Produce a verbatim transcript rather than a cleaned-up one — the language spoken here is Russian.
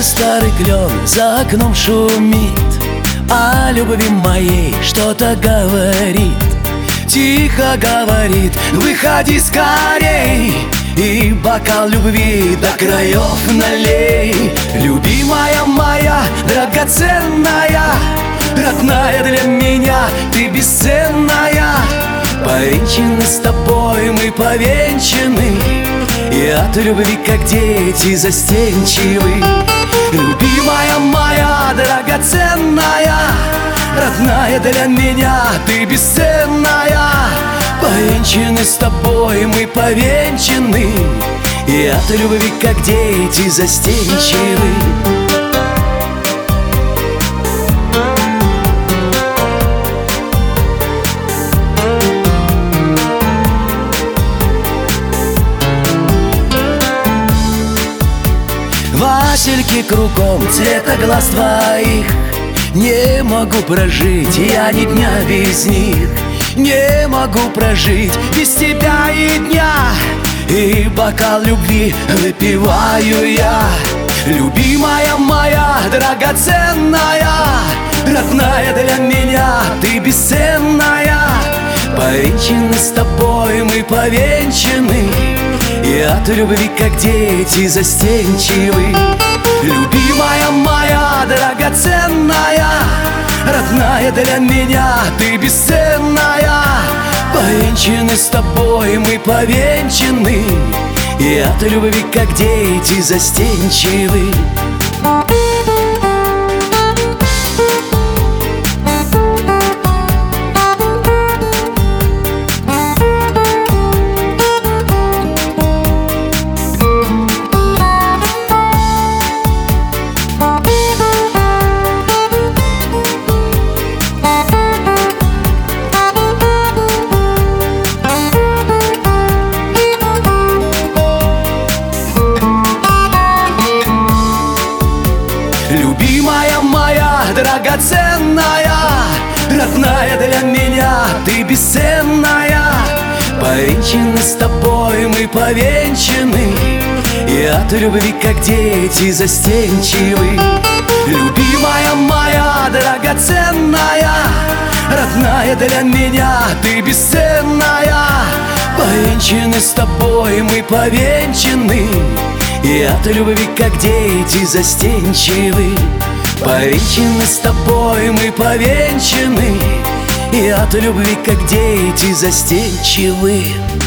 старый клен за окном шумит, о любви моей что-то говорит. Тихо говорит: выходи скорей и бокал любви до краев налей. Любимая моя, драгоценная, родная для меня, ты бесценная. Повенчаны с тобой мы, повенчаны, и от любви, как дети, застенчивы. Любимая моя, драгоценная, родная для меня, ты бесценная. Повенчаны с тобой мы, повенчаны, и от любви, как дети, застенчивы. Васильки кругом, цвета глаз твоих, не могу прожить я ни дня без них. Не могу прожить без тебя и дня, и бокал любви выпиваю я. Любимая моя, драгоценная, родная для меня, ты бесценная. Повенчаны с тобой мы, повенчаны, и от любви, как дети, застенчивы. Любимая моя, драгоценная, родная для меня, ты бесценная. Повенчаны с тобой мы, повенчаны, и от любви, как дети, застенчивы. Любимая моя, драгоценная, родная для меня, ты бесценная. Повенчаны с тобой мы, повенчаны, и от любви, как дети, застенчивы. Любимая моя, драгоценная, родная для меня, ты бесценная. Повенчаны с тобой мы, повенчаны, и от любви, как дети, застенчивы. Повенчаны с тобой мы, повенчаны, и от любви, как дети, застенчивы.